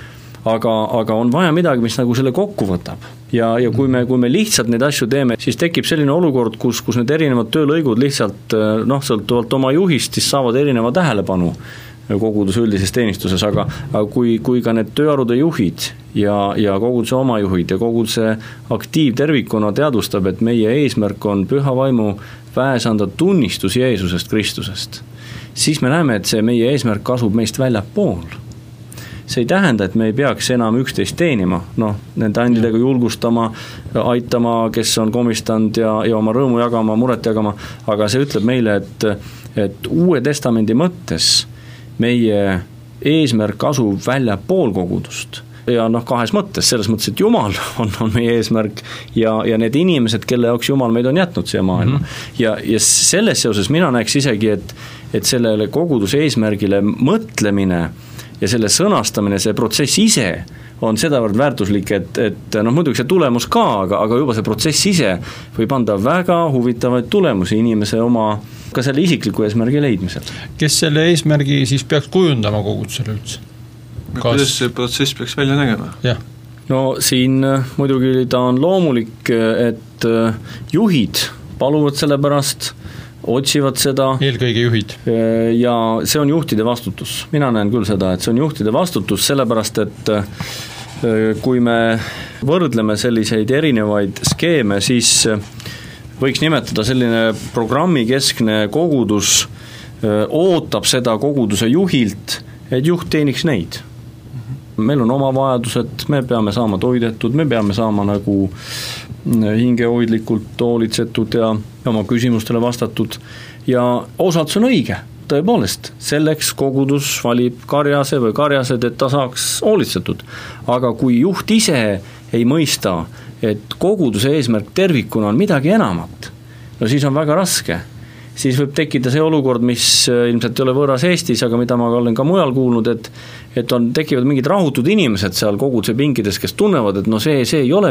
Aga on vaja midagi, mis nagu selle kokku võtab. Ja kui me lihtsalt neid asju teeme, siis tekib selline olukord, kus need erinevad töölõigud lihtsalt sõltuvalt oma juhist, siis saavad erineva tähelepanu koguduse üldises teenistuses, aga kui ka need tööarude juhid ja koguduse oma juhid ja koguduse aktiivtervikuna teadvustab, et meie eesmärk on püha vaimu väes anda tunnistus Jeesusest Kristusest, siis me näeme, et see meie eesmärk asub meist väljapool. See ei tähenda, et me ei peaks enam üksteist teenima, nende andidega julgustama, aitama, kes on komistanud ja oma rõõmu jagama, muret jagama, aga see ütleb meile, et Uue Testamendi mõttes meie eesmärk asub väljapool kogudust ja kahes mõttes, selles mõttes, et Jumal on meie eesmärk ja need inimesed, kelle jaoks Jumal meid on jätnud siia maailma. Ja selles seoses mina näeks isegi, et sellele koguduse eesmärgile mõtlemine ja selle sõnastamine, see protsess ise on sedavõrd väärtuslik, et muidugi see tulemus ka, aga juba see protsess ise võib anda väga huvitavaid tulemusi inimese oma ka selle isikliku eesmärgi leidmisel. Kes selle eesmärgi siis peaks kujundama kogudusele üldse? Kuidas see protsess peaks välja nägema? Jah. No siin muidugi ta on loomulik, et juhid paluvad selle pärast, otsivad seda. Eelkõige juhid. Ja see on juhtide vastutus. Mina näen küll seda, et see on juhtide vastutus, sellepärast, et kui me võrdleme selliseid erinevaid skeeme, siis võiks nimetada selline programmikeskne kogudus ootab seda koguduse juhilt, et juht teeniks neid. Meil on oma vajadused, me peame saama toidetud, me peame saama nagu hingehoidlikult hoolitsetud ja oma küsimustele vastatud ja osalt see on õige, tõepoolest, selleks kogudus valib karjase või karjased, et ta saaks hoolitsetud. Aga kui juht ise ei mõista, et koguduse eesmärk tervikuna on midagi enamat, no siis on väga raske. Siis võib tekkida see olukord, mis ilmselt ei ole võõras Eestis, aga mida ma olen ka mujal kuulnud, et tekivad mingid rahutud inimesed seal koguduse pinkides, kes tunnevad, et see ei ole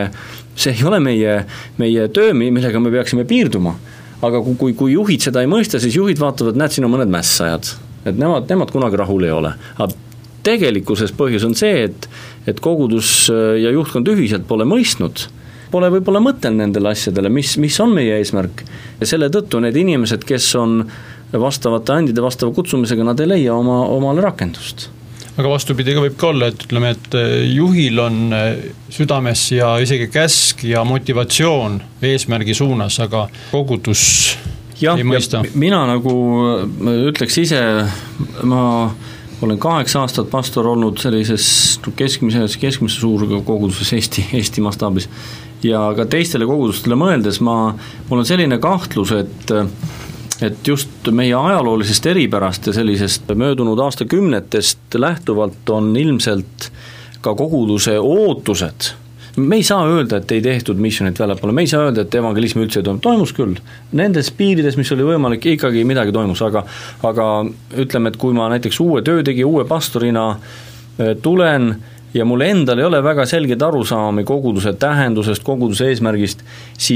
meie töö, millega me peaksime piirduma. Aga kui juhid seda ei mõista, siis juhid vaatavad, näed, siin on mõned mässajad, et nemad kunagi rahul ei ole. Aga tegelikkuses põhjus on see, et kogudus ja juhtkond ühiselt pole mõistnud, pole võib-olla mõtel nendele asjadele, mis on meie eesmärk. Ja selle tõttu need inimesed, kes on vastavate andide vastava kutsumisega, nad ei leia omale rakendust. Aga vastupidi ka võib ka olla, et ütleme, et juhil on südames ja isegi käsk ja motivatsioon eesmärgi suunas, aga kogudus ei mõista. Mina nagu ütleks ise, ma olen 8 aastat pastor olnud sellises keskmise suurga koguduses Eesti mastaabis ja ka teistele kogudustele mõeldes mul on selline kahtlus, et just meie ajaloolisest eripärast ja sellisest möödunud aastakümnetest lähtuvalt on ilmselt ka koguduse ootused. Me ei saa öelda, et ei tehtud missionit väljapoole, me ei saa öelda, et evangelismi üldse ei toimus küll. Nendes piirides, mis oli võimalik, ikkagi midagi toimus, aga ütleme, et kui ma näiteks uue töötegi, uue pastorina tulen ja mul endal ei ole väga selged arusaami koguduse tähendusest, koguduse eesmärgist, siis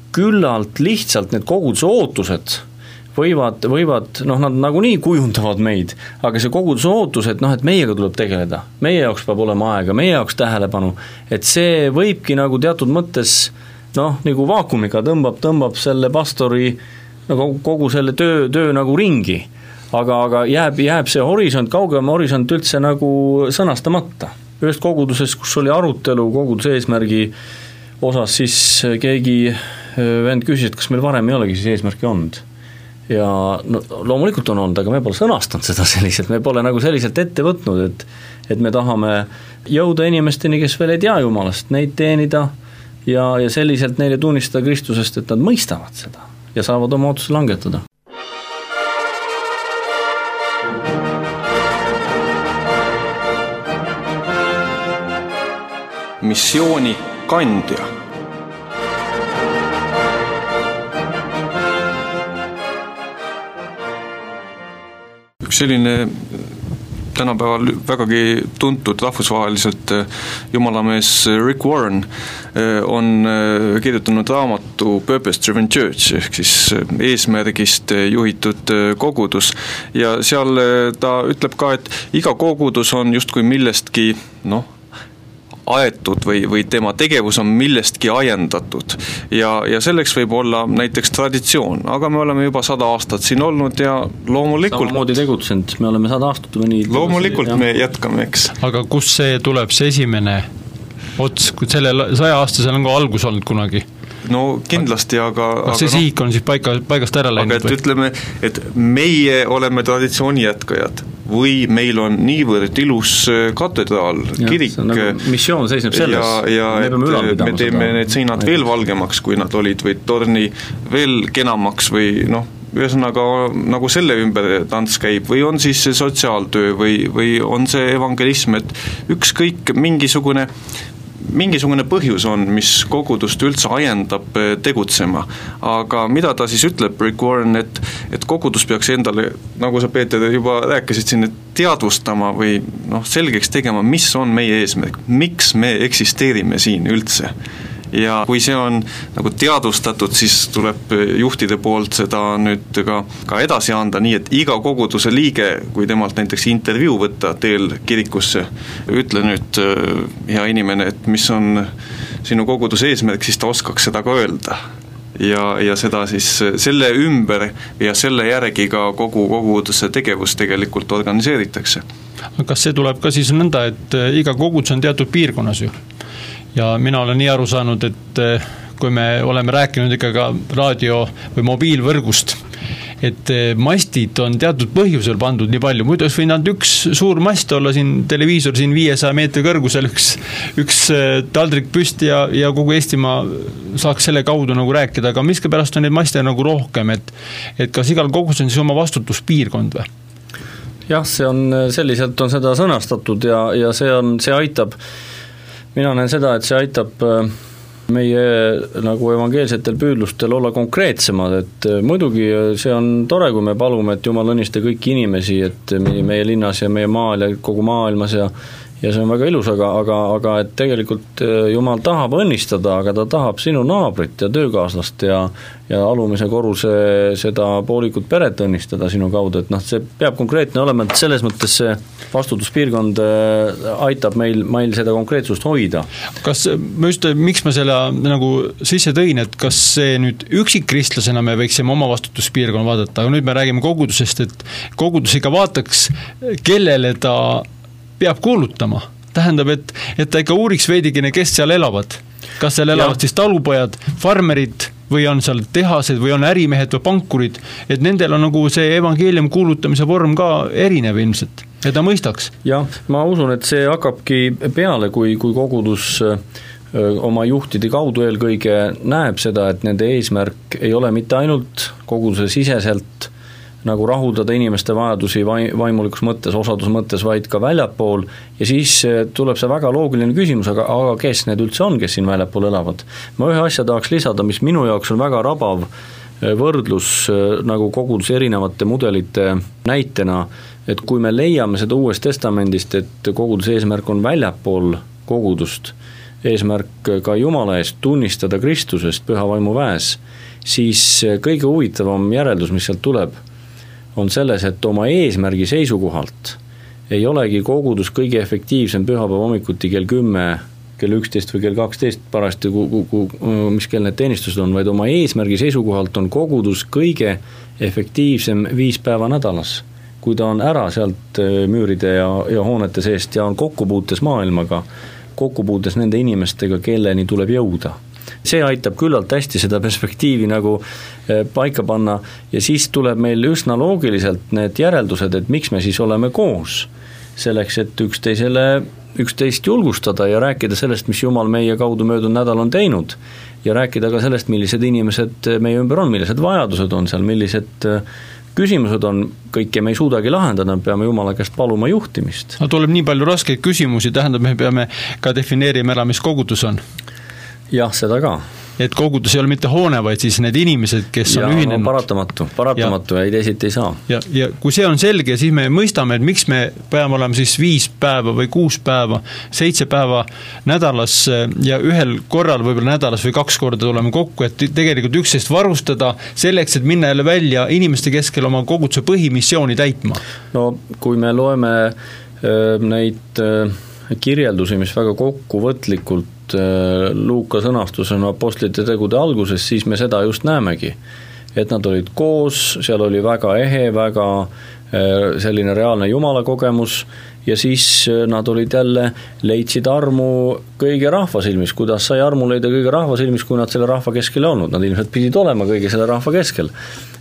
küllalt lihtsalt need koguduse ootused võivad, noh, nad nagunii kujundavad meid, aga see koguduse ootus, et noh, et meiega tuleb tegeleda, meie jaoks peab olema aega, meie jaoks tähelepanu, et see võibki nagu teatud mõttes noh, nagu vaakumiga tõmbab selle pastori nagu kogu selle töö nagu ringi, aga jääb see horisont, kaugem horisont üldse nagu sõnastamata. Ühest koguduses, kus oli arutelu koguduse eesmärgi osas, siis keegi vend küsis, et kas meil varem ei olegi siis eesmärki olnud. Ja no, loomulikult on olnud, aga me pole sõnastanud seda selliselt, me pole nagu selliselt ette võtnud, et me tahame jõuda inimesteni, kes veel ei tea Jumalast, neid teenida ja selliselt neile tunnistada Kristusest, et nad mõistavad seda ja saavad oma otsuse langetada. Missiooni kandja. Üks selline tänapäeval vägagi tuntud rahvusvaheliselt jumalamees Rick Warren on kirjutanud raamatu Purpose Driven Church ehk siis eesmärgist juhitud kogudus ja seal ta ütleb ka, et iga kogudus on justkui millestki aetud või tema tegevus on millestki ajendatud ja selleks võib olla näiteks traditsioon, aga me oleme juba 100 aastat siin olnud ja loomulikult samamoodi tegutsenud, me oleme 100 aastat või nii loomulikult me jätkame, eks. Aga kus see tuleb, see esimene ots, kui selle 100 aastasel on ka algus olnud kunagi? No kindlasti, aga see sihik on siis paigast ära läinud? Aga et ütleme, et meie oleme traditsiooni jätkajad või meil on niivõrd ilus katedraal, kirik nagu missioon seisneb selles ja me teeme need seinad veel valgemaks, kui nad olid või torni veel kenamaks või ühesõnaga nagu selle ümber tants käib või on siis see sotsiaaltöö või on see evangelism, et ükskõik mingisugune põhjus on, mis kogudust üldse ajendab tegutsema, aga mida ta siis ütleb, Rick Warren, et kogudus peaks endale, nagu sa Peeter juba rääkisid siin, et teadvustama või selgeks tegema, mis on meie eesmärk, miks me eksisteerime siin üldse. Ja kui see on nagu teadvustatud, siis tuleb juhtide poolt seda nüüd ka edasi anda, nii et iga koguduse liige, kui temalt näiteks intervjuu võtta teel kirikusse, ütle nüüd, hea inimene, et mis on sinu koguduse eesmärk, siis ta oskaks seda ka öelda. Ja seda siis selle ümber ja selle järgi ka kogu koguduse tegevus tegelikult organiseeritakse. Kas see tuleb ka siis nõnda, et iga kogudus on teatud piirkonnas ju? Ja mina olen nii aru saanud, et kui me oleme rääkinud ikka ka raadio- või mobiilvõrgust, et mastid on teatud põhjusel pandud nii palju, muidu oleks võinud üks suur mast olla siin televiisor siin 500 meetri kõrgusel, üks taldrik püsti ja kogu Eestimaa saaks selle kaudu nagu rääkida, aga miskipärast on neid maste nagu rohkem, et kas igal kogudusel on siis oma vastutuspiirkond või? Jah, see on, selliselt on seda sõnastatud ja see aitab. Mina näen seda, et see aitab meie nagu evangeelsetel püüdlustel olla konkreetsemad, et muidugi see on tore, kui me palume, et Jumal õnnista kõiki inimesi, et meie linnas ja meie maal ja kogu maailmas ja see on väga ilus, aga et tegelikult Jumal tahab õnnistada, aga ta tahab sinu naabrit ja töökaaslast ja alumise korruse seda poolikut peret õnnistada sinu kaudu, et see peab konkreetne olema, et selles mõttes see vastutuspiirkond aitab meil seda konkreetsust hoida. Kas, miks ma selle nagu sisse tõin, et kas see nüüd üksikkristlasena me võiksime oma vastutuspiirkond vaadata, aga nüüd me räägime kogudusest, et kogudus ikka vaataks, kellele ta peab kuulutama. Tähendab, et ta ikka uuriks veidikene, kes seal elavad. Kas seal elavad siis talupojad, farmerid või on seal tehased või on ärimehed või pankurid, et nendel on nagu see evangeelium kuulutamise vorm ka erinev ilmselt, et ta mõistaks. Jah, ma usun, et see hakkabki peale, kui kogudus oma juhtide kaudu eelkõige näeb seda, et nende eesmärk ei ole mitte ainult koguduse siseselt nagu rahuldada inimeste vajadusi vaimulikus mõttes, osaduse mõttes, vaid ka väljapool ja siis tuleb see väga loogiline küsimus, aga kes need üldse on, kes siin väljapool elavad? Ma ühe asja tahaks lisada, mis minu jaoks on väga rabav võrdlus nagu koguduse erinevate mudelite näitena, et kui me leiame seda Uuest Testamendist, et koguduse eesmärk on väljapool kogudust, eesmärk ka Jumala eest tunnistada Kristusest püha vaimu väes, siis kõige huvitavam järeldus, mis sealt tuleb, on selles, et oma eesmärgi seisukohalt ei olegi kogudus kõige efektiivsem pühapäeva hommikuti kell 10, kell 11 või kell 12 parasti, mis kell need teenistused on, vaid oma eesmärgi seisukohalt on kogudus kõige efektiivsem 5 päeva nädalas, kui ta on ära sealt müüride ja hoonete seest ja on kokkupuutes maailmaga, kokkupuutes nende inimestega, kelleni tuleb jõuda. See aitab küllalt hästi seda perspektiivi nagu paika panna ja siis tuleb meil üsna loogiliselt need järeldused, et miks me siis oleme koos, selleks, et üksteist julgustada ja rääkida sellest, mis Jumal meie kaudu möödunud nädal on teinud ja rääkida ka sellest, millised inimesed meie ümber on, millised vajadused on seal, millised küsimused on, kõike me ei suudagi lahendada, me peame Jumala käest paluma juhtimist. No tuleb nii palju raskeid küsimusi, tähendab, me peame ka defineerima ära, mis kogudus on. Jah, seda ka. Et kogudus ei ole mitte hoone, vaid siis need inimesed, kes on ühinenud. Paratamatu ja ei teisiti ei saa. Ja kui see on selge, siis me mõistame, et miks me peame olema siis 5 päeva või 6 päeva, 7 päeva nädalas ja ühel korral võib-olla nädalas või 2 korda tuleme kokku, et tegelikult üksteist varustada selleks, et minna jälle välja inimeste keskel oma koguduse põhimissiooni täitma. No kui me loeme neid kirjeldusi, mis väga kokkuvõtlikult Luuka sõnastusena apostlite tegude alguses, siis me seda just näemegi, et nad olid koos, seal oli väga ehe, väga selline reaalne Jumala kogemus ja siis nad olid jälle, leidsid armu kõige rahva silmis, kuidas sai armu leida kõige rahva silmis, kui nad selle rahva keskel ei olnud, nad ilmselt pidid olema kõige selle rahva keskel,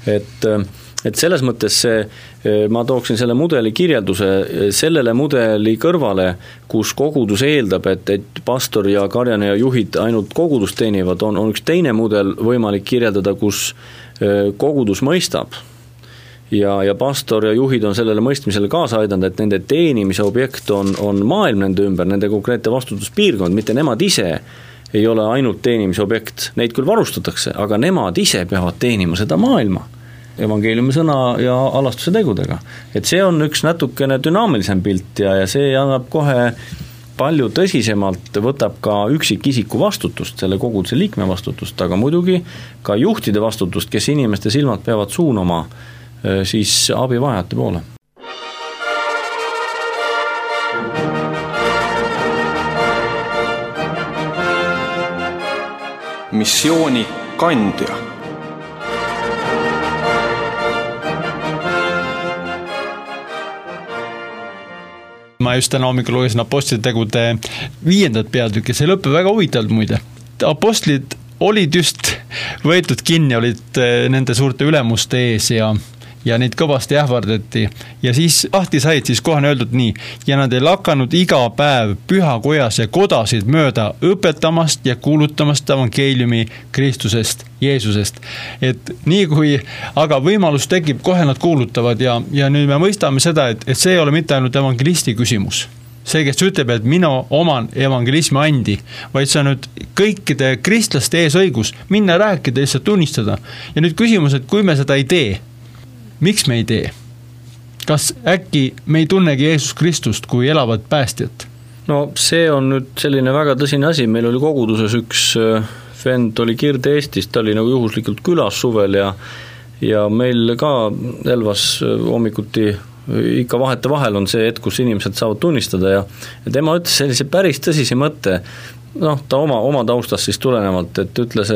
et selles mõttes ma tooksin selle mudeli kirjelduse sellele mudeli kõrvale, kus kogudus eeldab, et pastor ja karjane ja juhid ainult kogudust teenivad, on üks teine mudel võimalik kirjeldada, kus kogudus mõistab ja pastor ja juhid on sellele mõistmisele kaasa aidanud, et nende teenimise objekt on maailm nende ümber, nende konkreetne vastutuspiirkond, mitte nemad ise ei ole ainult teenimise objekt, neid küll varustatakse, aga nemad ise peavad teenima seda maailma evangeeliumi sõna ja alastuse tegudega. Et see on üks natukene dünaamilisem pilt ja see annab kohe palju tõsisemalt, võtab ka üksikisiku vastutust, selle koguduse liikme vastutust, aga muidugi ka juhtide vastutust, kes inimeste silmad peavad suunama siis abivajajate poole. Missiooni kandja. Ma just täna hommikul lugesin apostlite tegude 5. peatükki, see lõppe väga huvitavalt muide. Apostlid olid just võetud kinni, olid nende suurte ülemuste ees ja neid kõvasti ähvardati ja siis lahti said, siis kohe on öeldud nii, ja nad ei lakanud iga päev pühakojas ja kodasid mööda õpetamast ja kuulutamast evangeeliumi Kristusest, Jeesusest. Et nii kui aga võimalus tekib, kohe nad kuulutavad ja nüüd me mõistame seda, et see ei ole mitte ainult evangelisti küsimus. See, kes ütleb, et minu oman evangelismi andi, vaid see on nüüd kõikide kristlaste ees õigus minna rääkida, lihtsalt tunnistada. Ja nüüd küsimus, et kui me seda ei tee, miks me ei tee? Kas äkki me ei tunnegi Jeesus Kristust kui elavat päästjat? No see on nüüd selline väga tõsine asi, meil oli koguduses üks vend oli Kirde-Eestis, ta oli nagu juhuslikult külas suvel ja meil ka Elvas hommikuti ikka vahete vahel on see hetk, kus inimesed saavad tunnistada ja tema ütles sellise päris tõsise mõtte, ta oma taustast siis tulenevalt, et ütles,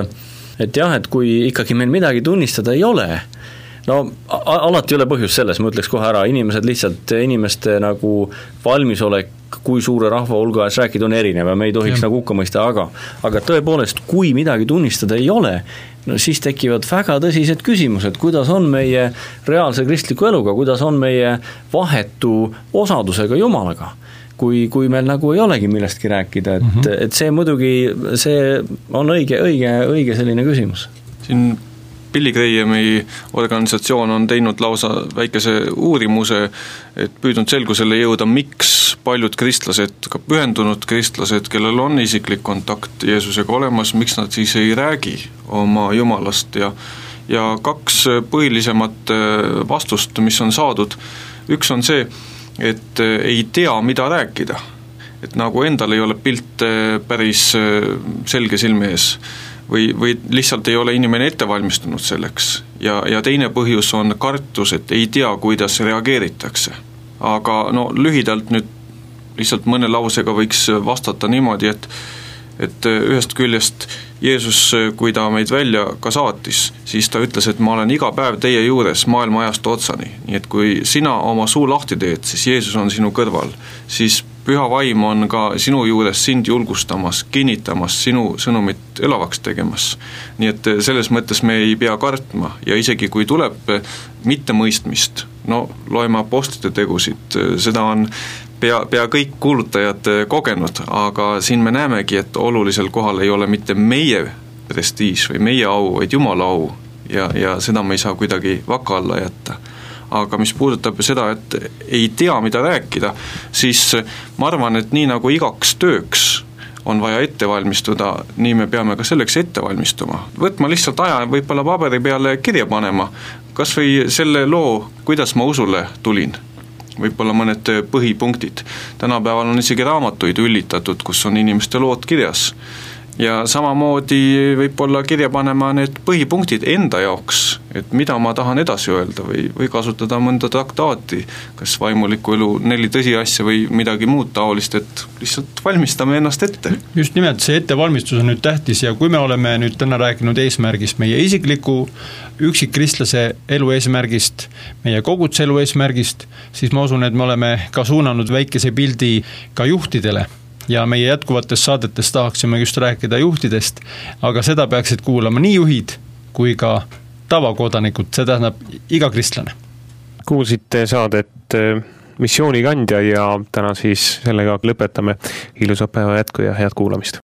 et jah, et kui ikkagi meil midagi tunnistada ei ole, no alati ei ole põhjus selles, ma ütleks kohe ära, inimeste nagu valmisolek, kui suure rahva hulga ees rääkida on erinev ja me ei tohiks nagu hukka mõista, aga tõepoolest, kui midagi tunnistada ei ole, no siis tekivad väga tõsised küsimused, kuidas on meie reaalse kristliku eluga, kuidas on meie vahetu osadusega Jumalaga, kui meil nagu ei olegi millestki rääkida, et see muidugi, see on õige selline küsimus. Siin Billy Grahami organisatsioon on teinud lausa väikese uurimuse, et püüdnud selgusele jõuda, miks paljud kristlased, ka pühendunud kristlased, kellel on isiklik kontakt Jeesusega olemas, miks nad siis ei räägi oma Jumalast ja 2 põhilisemat vastust, mis on saadud. Üks on see, et ei tea, mida rääkida. et nagu endal ei ole pilt päris selge silme ees või lihtsalt ei ole inimene ette valmistunud selleks ja teine põhjus on kartus, et ei tea, kuidas reageeritakse. Aga no lühidalt nüüd lihtsalt mõne lausega võiks vastata niimoodi, et ühest küljest Jeesus, kui ta meid välja ka saatis, siis ta ütles, et ma olen iga päev teie juures maailma ajast otsani. Nii et kui sina oma suu lahti teed, siis Jeesus on sinu kõrval. Siis püha vaim on ka sinu juures sind julgustamas, kinnitamas, sinu sõnumit elavaks tegemas. Nii et selles mõttes me ei pea kartma ja isegi kui tuleb mittemõistmist, no loeme apostlite tegusid, seda on pea kõik kuulutajad kogenud, aga siin me näemegi, et olulisel kohal ei ole mitte meie prestiiž või meie au, vaid Jumala au ja seda me ei saa kuidagi vaka alla jätta. Aga mis puudutab seda, et ei tea, mida rääkida, siis ma arvan, et nii nagu igaks tööks on vaja ette valmistuda, nii me peame ka selleks ette valmistuma. Võtma lihtsalt aja võib-olla paberi peale kirja panema, kas või selle loo, kuidas ma usule tulin. Võib-olla mõned põhipunktid. Tänapäeval on isegi raamatuid üllitatud, kus on inimeste lood kirjas. Ja samamoodi võib-olla kirja panema need põhipunktid enda jaoks, et mida ma tahan edasi öelda või kasutada mõnda traktaati, kas vaimuliku elu 4 tõsiasja või midagi muud taolist, et lihtsalt valmistame ennast ette. Just nimelt see ettevalmistus on nüüd tähtis ja kui me oleme nüüd täna rääkinud eesmärgist, meie isikliku üksikkristlase elu eesmärgist, meie koguduse elu eesmärgist, siis ma usun, et me oleme ka suunanud väikese pildi ka juhtidele. Ja meie jätkuvates saadetes tahaksime just rääkida juhtidest, aga seda peaksid kuulama nii juhid kui ka tavakodanikud, see tähendab iga kristlane. Kuulsite saadet Missioonikandja ja täna siis sellega lõpetame. Ilusat päeva jätku ja head kuulamist.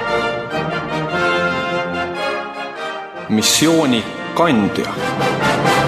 Missioonikandja.